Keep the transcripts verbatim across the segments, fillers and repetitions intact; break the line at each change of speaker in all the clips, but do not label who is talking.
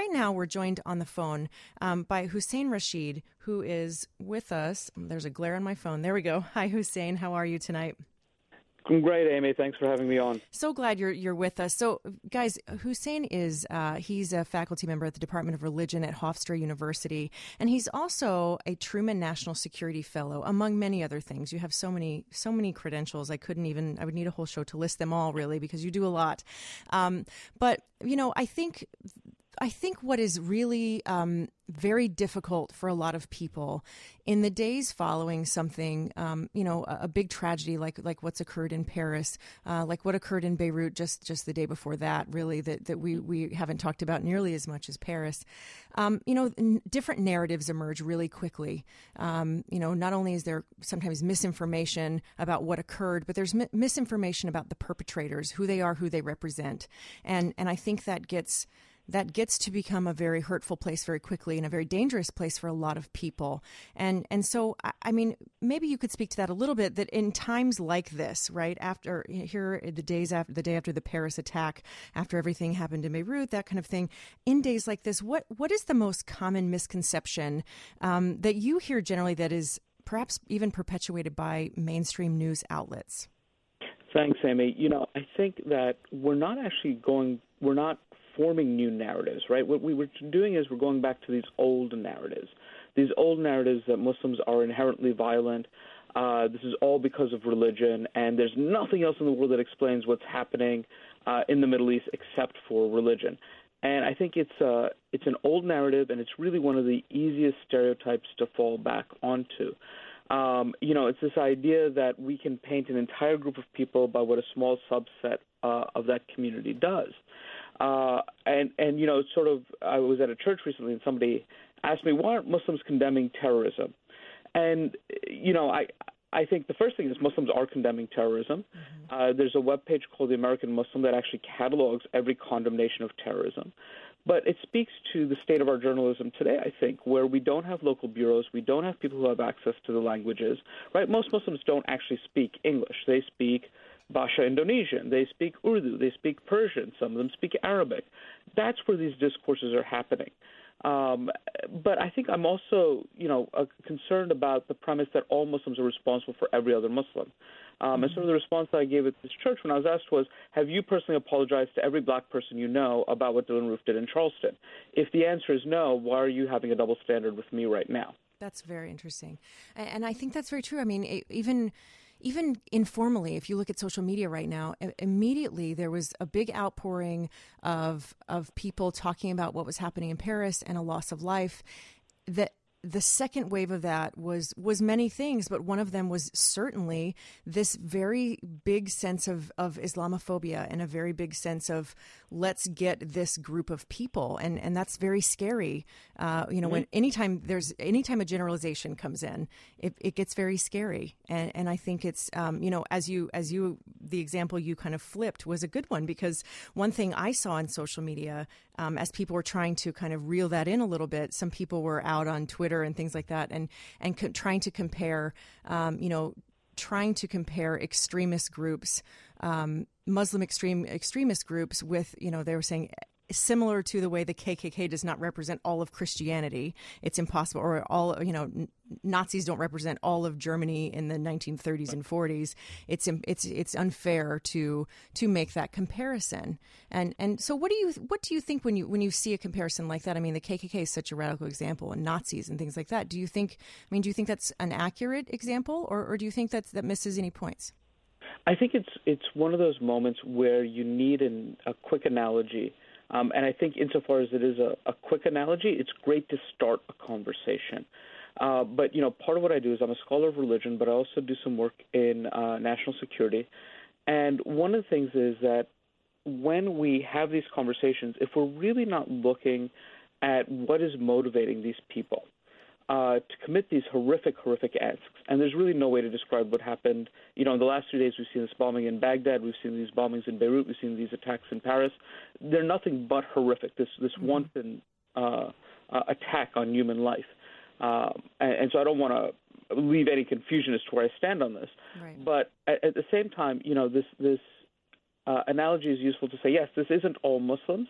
right now we're joined on the phone um, by Hussein Rashid, who is with us. There's a glare on my phone. There we go. Hi, Hussein. How are you tonight?
I'm great, Amy. Thanks for having me on.
So glad you're you're with us. So, guys, Hussein is uh, he's a faculty member at the Department of Religion at Hofstra University, and he's also a Truman National Security Fellow, among many other things. You have so many so many credentials. I couldn't even I would need a whole show to list them all, really, because you do a lot. Um, but you know, I think. I think what is really um, very difficult for a lot of people in the days following something, um, you know, a, a big tragedy like like what's occurred in Paris, uh, like what occurred in Beirut just, just the day before that, really, that, that we, we haven't talked about nearly as much as Paris. Um, you know, n- different narratives emerge really quickly. Um, you know, not only is there sometimes misinformation about what occurred, but there's mi- misinformation about the perpetrators, who they are, who they represent. And, and I think that gets... that gets to become a very hurtful place very quickly and a very dangerous place for a lot of people. And and so, I mean, maybe you could speak to that a little bit, that in times like this, right, after here, the days after the day after the Paris attack, after everything happened in Beirut, that kind of thing, in days like this, what what is the most common misconception um, that you hear generally that is perhaps even perpetuated by mainstream news outlets?
Thanks, Amy. You know, I think that we're not actually going, we're not forming new narratives, right? What we were doing is we're going back to these old narratives, these old narratives that Muslims are inherently violent. Uh, this is all because of religion, and there's nothing else in the world that explains what's happening uh, in the Middle East except for religion. And I think it's uh, it's an old narrative, and it's really one of the easiest stereotypes to fall back onto. Um, you know, it's this idea that we can paint an entire group of people by what a small subset uh, of that community does. Uh, and, and, you know, sort of, I was at a church recently and somebody asked me, why aren't Muslims condemning terrorism? And, you know, I I think the first thing is Muslims are condemning terrorism. Mm-hmm. Uh, there's a webpage called The American Muslim that actually catalogs every condemnation of terrorism. But it speaks to the state of our journalism today, I think, where we don't have local bureaus, we don't have people who have access to the languages, right? Most Muslims don't actually speak English. They speak Bahasa Indonesian, they speak Urdu, they speak Persian, some of them speak Arabic. That's where these discourses are happening. Um, but I think I'm also, you know, uh, concerned about the premise that all Muslims are responsible for every other Muslim. Um, mm-hmm. And sort of the response that I gave at this church when I was asked was, have you personally apologized to every black person you know about what Dylann Roof did in Charleston? If the answer is no, why are you having a double standard with me right now?
That's very interesting. And I think that's very true. I mean, even... Even informally, if you look at social media right now, immediately there was a big outpouring of of people talking about what was happening in Paris and a loss of life. That the second wave of that was was many things, but one of them was certainly this very big sense of, of Islamophobia and a very big sense of let's get this group of people, and and that's very scary. Uh, you know, mm-hmm. when anytime there's anytime a generalization comes in, it, it gets very scary, and and I think it's um, you know as you as you the example you kind of flipped was a good one, because one thing I saw on social media um, as people were trying to kind of reel that in a little bit, some people were out on Twitter and things like that, and and co- trying to compare, um, you know, trying to compare extremist groups, um, Muslim extreme extremist groups with, you know, they were saying similar to the way the K K K does not represent all of Christianity. It's impossible, or all, you know, n- Nazis don't represent all of Germany in the nineteen thirties and forties. It's it's it's unfair to to make that comparison. And and so what do you what do you think when you when you see a comparison like that? I mean, the K K K is such a radical example, and Nazis and things like that. Do you think? I mean, do you think that's an accurate example, or, or do you think that's that misses any points?
I think it's it's one of those moments where you need an, a quick analogy. Um, and I think insofar as it is a, a quick analogy, it's great to start a conversation. Uh, but, you know, part of what I do is I'm a scholar of religion, but I also do some work in uh, national security. And one of the things is that when we have these conversations, if we're really not looking at what is motivating these people uh, to commit these horrific, horrific acts, and there's really no way to describe what happened. You know, in the last few days, we've seen this bombing in Baghdad, we've seen these bombings in Beirut, we've seen these attacks in Paris. They're nothing but horrific, this this mm-hmm. wanton uh, uh, attack on human life. Um, and, and so I don't want to leave any confusion as to where I stand on this.
Right.
But at, at the same time, you know, this, this uh, analogy is useful to say, yes, this isn't all Muslims,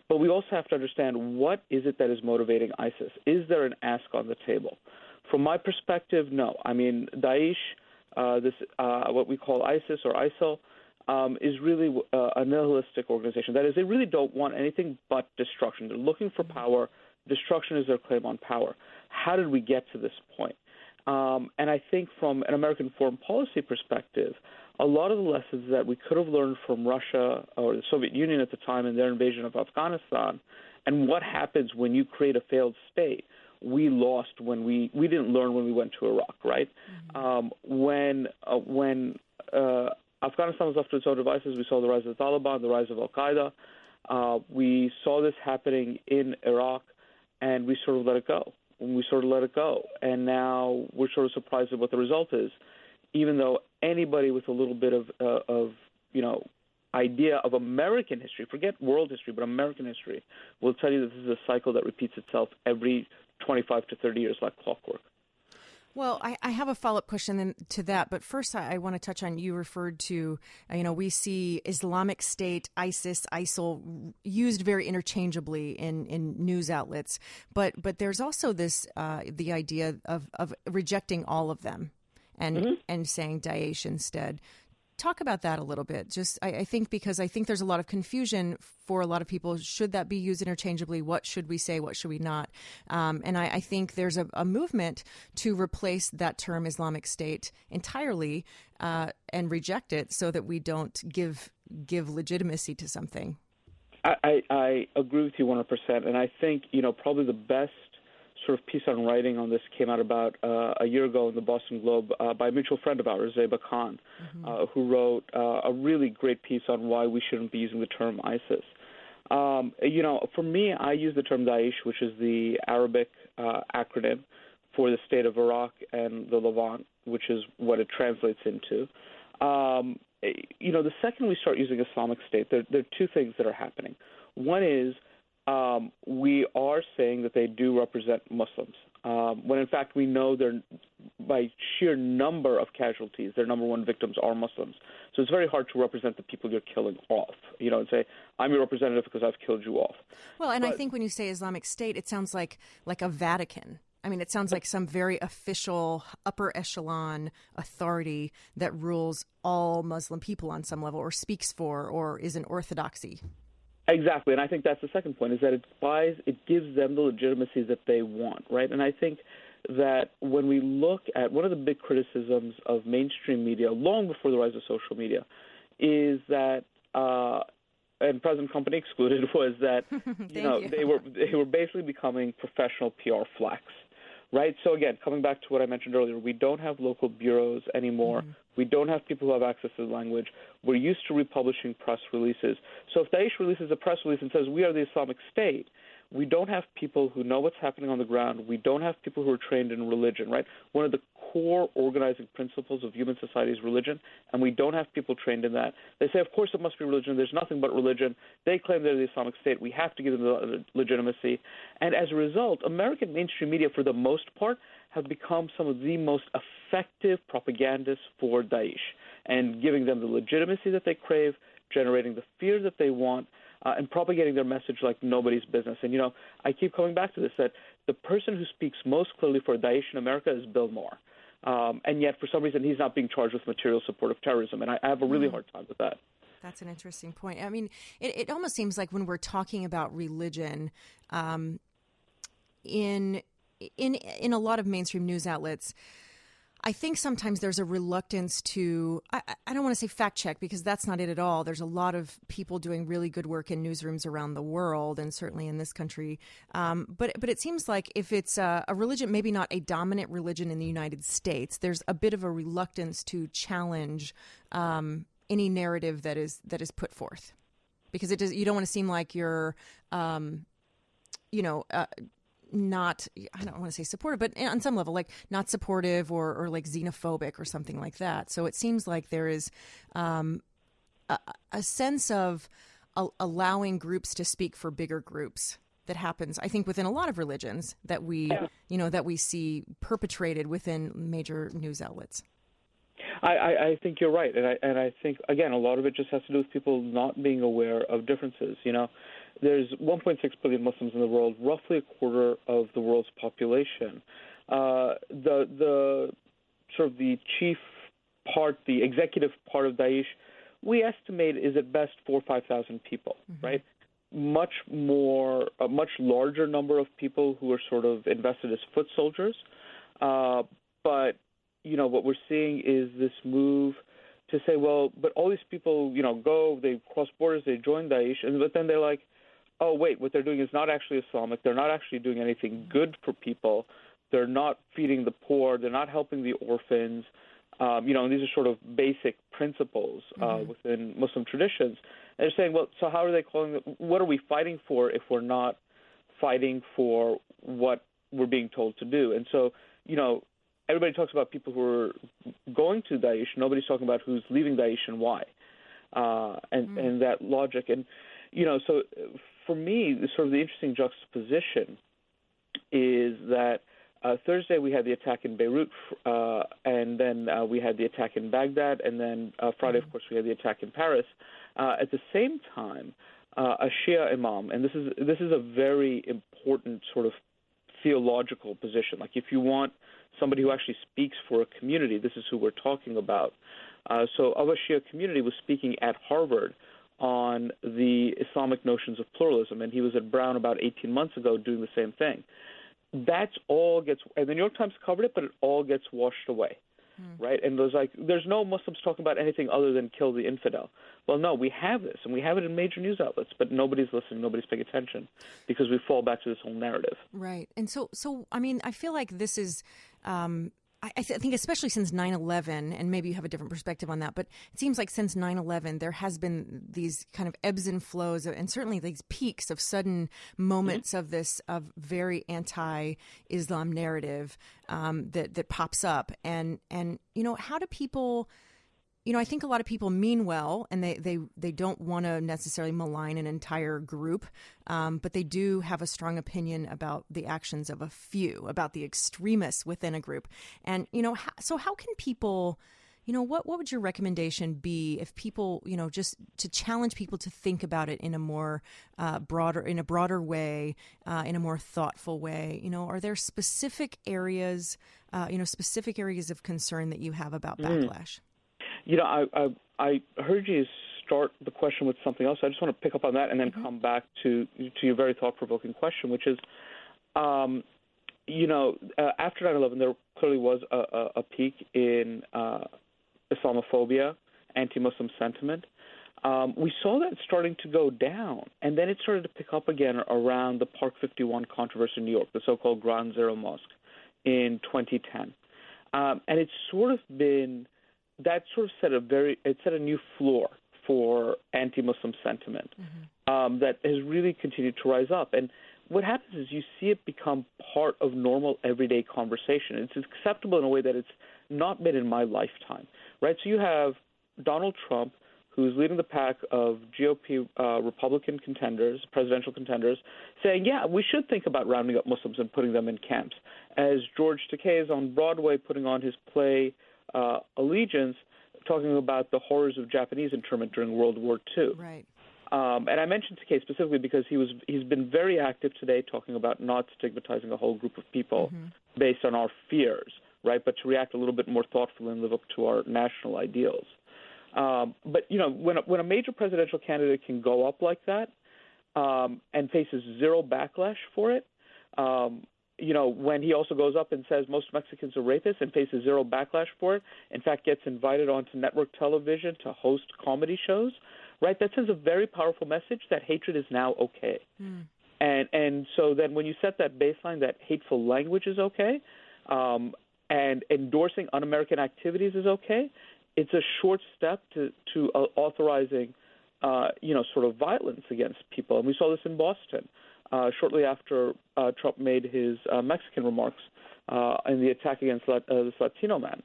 But we also have to understand, what is it that is motivating ISIS? Is there an ask on the table? From my perspective, no. I mean, Daesh, uh, this uh, what we call ISIS or ISIL, um, is really uh, a nihilistic organization. That is, they really don't want anything but destruction. They're looking for power. Destruction is their claim on power. How did we get to this point? Um, and I think from an American foreign policy perspective, a lot of the lessons that we could have learned from Russia or the Soviet Union at the time in their invasion of Afghanistan, and what happens when you create a failed state, we lost when we we didn't learn when we went to Iraq, right? Mm-hmm. Um, when uh, when uh, Afghanistan was left to its own devices, we saw the rise of the Taliban, the rise of Al Qaeda. Uh, we saw this happening in Iraq, and we sort of let it go. We sort of let it go, and now we're sort of surprised at what the result is, even though anybody with a little bit of, uh, of you know, idea of American history, forget world history, but American history, will tell you that this is a cycle that repeats itself every twenty-five to thirty years like clockwork.
Well, I, I have a follow-up question then to that, but first I, I want to touch on, you referred to, you know, we see Islamic State, ISIS, ISIL used very interchangeably in, in news outlets, but but there's also this, uh, the idea of, of rejecting all of them and mm-hmm. and saying Daesh instead. Talk about that a little bit. Just, I, I think, because I think there's a lot of confusion for a lot of people. Should that be used interchangeably? What should we say? What should we not? Um, and I, I think there's a, a movement to replace that term Islamic State entirely uh, and reject it so that we don't give give legitimacy to something.
I, I, I agree with you one hundred percent. And I think, you know, probably the best sort of piece on writing on this came out about uh, a year ago in the Boston Globe uh, by a mutual friend of ours, Zeba Khan, mm-hmm. uh, who wrote uh, a really great piece on why we shouldn't be using the term ISIS. Um, you know, for me, I use the term Daesh, which is the Arabic uh, acronym for the state of Iraq and the Levant, which is what it translates into. Um, you know, the second we start using Islamic State, there, there are two things that are happening. One is Um, we are saying that they do represent Muslims, um, when in fact we know they're, by sheer number of casualties, their number one victims are Muslims. So it's very hard to represent the people you're killing off, you know, and say, I'm your representative because I've killed you off.
Well, and
but,
I think when you say Islamic State, it sounds like like a Vatican. I mean, it sounds like some very official upper echelon authority that rules all Muslim people on some level, or speaks for, or is an orthodoxy.
Exactly, and I think that's the second point, is that it buys, it gives them the legitimacy that they want, right? And I think that when we look at one of the big criticisms of mainstream media, long before the rise of social media, is that, uh, and present company excluded, was that you know
you.
they were they were basically becoming professional P R flacks. Right. So, again, coming back to what I mentioned earlier, we don't have local bureaus anymore. Mm-hmm. We don't have people who have access to the language. We're used to republishing press releases. So if Daesh releases a press release and says, we are the Islamic State, we don't have people who know what's happening on the ground. We don't have people who are trained in religion, right? One of the core organizing principles of human society is religion, and we don't have people trained in that. They say, of course, it must be religion. There's nothing but religion. They claim they're the Islamic State. We have to give them the legitimacy. And as a result, American mainstream media, for the most part, have become some of the most effective propagandists for Daesh, and giving them the legitimacy that they crave, generating the fear that they want, Uh, and propagating their message like nobody's business. And, you know, I keep coming back to this, that the person who speaks most clearly for Daesh in America is Bill Maher. Um, and yet, for some reason, he's not being charged with material support of terrorism. And I, I have a really mm. hard time with that.
That's an interesting point. I mean, it, it almost seems like when we're talking about religion, um, in in in a lot of mainstream news outlets, I think sometimes there's a reluctance to, I, I don't want to say fact check, because that's not it at all. There's a lot of people doing really good work in newsrooms around the world, and certainly in this country. Um, but but it seems like if it's a, a religion, maybe not a dominant religion in the United States, there's a bit of a reluctance to challenge um, any narrative that is that is put forth, because it does, you don't want to seem like you're, um, you know, uh, not, I don't want to say supportive, but on some level, like not supportive or, or like xenophobic or something like that. So it seems like there is um, a, a sense of a, allowing groups to speak for bigger groups that happens, I think, within a lot of religions that we, yeah. you know, that we see perpetrated within major news outlets.
I, I, I think you're right. And I, and I think, again, a lot of it just has to do with people not being aware of differences, you know. there's one point six billion Muslims in the world, roughly a quarter of the world's population. Uh, the the sort of the chief part, the executive part of Daesh, we estimate is at best four or five thousand people, mm-hmm. right? Much more, a much larger number of people who are sort of invested as foot soldiers. Uh, but, you know, what we're seeing is this move to say, well, but all these people, you know, go, they cross borders, they join Daesh, and but then they're like, oh, wait, what they're doing is not actually Islamic. They're not actually doing anything good for people. They're not feeding the poor. They're not helping the orphans. Um, you know, and these are sort of basic principles uh, mm-hmm. within Muslim traditions. And they're saying, well, so how are they calling it? What are we fighting for if we're not fighting for what we're being told to do? And so, you know, everybody talks about people who are going to Daesh. Nobody's talking about who's leaving Daesh and why, uh, and, mm-hmm. and that logic. And, you know, so for me, sort of the interesting juxtaposition is that Uh, Thursday, we had the attack in Beirut, uh, and then uh, we had the attack in Baghdad, and then uh, Friday, of course, we had the attack in Paris. Uh, at the same time, uh, a Shia imam, and this is this is a very important sort of theological position. Like, if you want somebody who actually speaks for a community, this is who we're talking about. Uh, so, of a Shia community was speaking at Harvard on the Islamic notions of pluralism, and he was at Brown about eighteen months ago doing the same thing. That's all gets, and the New York Times covered it, but it all gets washed away, hmm. right? And there's like, there's no Muslims talking about anything other than kill the infidel. Well, no, we have this, and we have it in major news outlets, but nobody's listening, nobody's paying attention, because we fall back to this whole narrative.
Right, and so, so I mean, I feel like this is. Um I, th- I think especially since nine eleven, and maybe you have a different perspective on that, but it seems like since nine eleven, there has been these kind of ebbs and flows, and certainly these peaks of sudden moments mm-hmm. of this of very anti-Islam narrative um, that that pops up, and and you know, how do people? You know, I think a lot of people mean well, and they, they, they don't want to necessarily malign an entire group, um, but they do have a strong opinion about the actions of a few, about the extremists within a group. And, you know, how, so how can people, you know, what, what would your recommendation be if people, you know, just to challenge people to think about it in a more uh, broader, in a broader way, uh, in a more thoughtful way? You know, are there specific areas, uh, you know, specific areas of concern that you have about mm. backlash?
You know, I, I I heard you start the question with something else. I just want to pick up on that and then mm-hmm. come back to to your very thought-provoking question, which is, um, you know, uh, after nine eleven, there clearly was a, a, a peak in uh, Islamophobia, anti-Muslim sentiment. Um, we saw that starting to go down, and then it started to pick up again around the Park fifty-one controversy in New York, the so-called Ground Zero Mosque, in twenty ten. Um, and it's sort of been... that sort of set a very it set a new floor for anti-Muslim sentiment mm-hmm. um, that has really continued to rise up. And what happens is you see it become part of normal everyday conversation. It's acceptable in a way that it's not been in my lifetime, right? So you have Donald Trump, who's leading the pack of G O P uh, Republican contenders, presidential contenders, saying, yeah, we should think about rounding up Muslims and putting them in camps. As George Takei is on Broadway putting on his play Uh, Allegiance, talking about the horrors of Japanese internment during World War Two.
Right.
Um, and I mentioned Takei specifically because he was he's been very active today talking about not stigmatizing a whole group of people mm-hmm. based on our fears, right? But to react a little bit more thoughtfully and live up to our national ideals. Um, but you know, when a, when a major presidential candidate can go up like that um, and faces zero backlash for it. Um, You know, when he also goes up and says most Mexicans are rapists and faces zero backlash for it, in fact gets invited onto network television to host comedy shows, right? That sends a very powerful message that hatred is now okay. Mm. And and so then when you set that baseline that hateful language is okay, um, and endorsing un-American activities is okay, it's a short step to, to uh, authorizing, uh, you know, sort of violence against people. And we saw this in Boston. Uh, shortly after uh, Trump made his uh, Mexican remarks uh, in the attack against Lat- uh, this Latino man.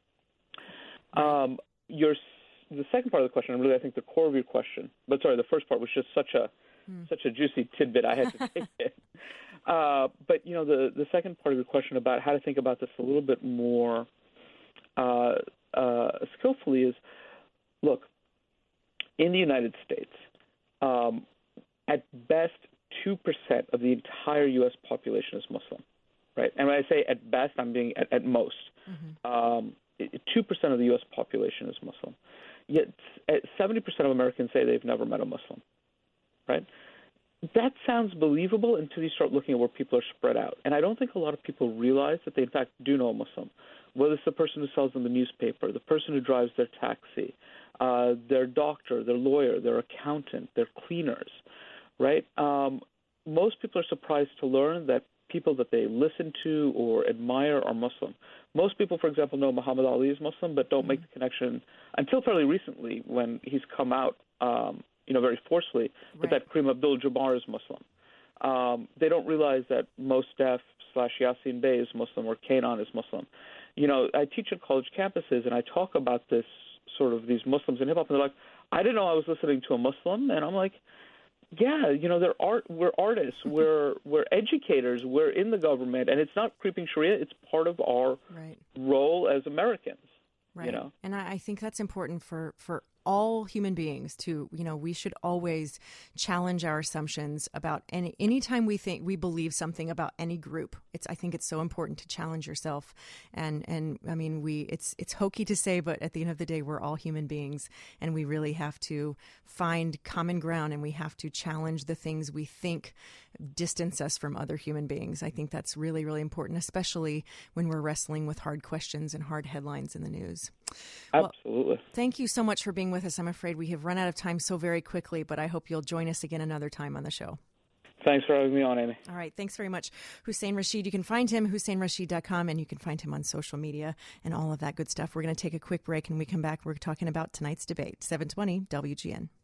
Um, your the second part of the question, and really I think the core of your question, but sorry, the first part was just such a hmm. such a juicy tidbit I had to take it. Uh, but you know, the the second part of your question about how to think about this a little bit more uh, uh, skillfully is, look, in the United States. Um, at best, two percent of the entire U S population is Muslim, right? And when I say at best, I'm being at, at most. Mm-hmm. Um, two percent of the U S population is Muslim. Yet seventy percent of Americans say they've never met a Muslim, right? That sounds believable until you start looking at where people are spread out. And I don't think a lot of people realize that they, in fact, do know a Muslim, whether it's the person who sells them the newspaper, the person who drives their taxi, uh, their doctor, their lawyer, their accountant, their cleaners, right? Um, most people are surprised to learn that people that they listen to or admire are Muslim. Most people, for example, know Muhammad Ali is Muslim, but don't make the connection until fairly recently when he's come out, um, you know, very forcefully, right, that Kareem Abdul-Jabbar is Muslim. Um, they don't realize that Mostaf slash Yasin Bey is Muslim or Kanan is Muslim. You know, I teach at college campuses, and I talk about this sort of these Muslims in hip-hop, and they're like, I didn't know I was listening to a Muslim. And I'm like, yeah, you know, they're art, we're artists, we're we're educators, we're in the government, and it's not creeping Sharia. It's part of our right. role as Americans.
Right.
You know?
And I, I think that's important for, for all human beings to, you know, we should always challenge our assumptions about any, anytime we think we believe something about any group. It's, I think it's so important to challenge yourself. And, and I mean, we, it's, it's hokey to say, but at the end of the day, we're all human beings, and we really have to find common ground, and we have to challenge the things we think distance us from other human beings. I think that's really, really important, especially when we're wrestling with hard questions and hard headlines in the news.
Absolutely.
Well, thank you so much for being with us. I'm afraid we have run out of time so very quickly, but I hope you'll join us again another time on the show.
Thanks for having me on, Amy.
All right. Thanks very much, Hussein Rashid. You can find him, hussein rashid dot com, and you can find him on social media and all of that good stuff. We're going to take a quick break, and when we come back, we're talking about tonight's debate. seven twenty W G N.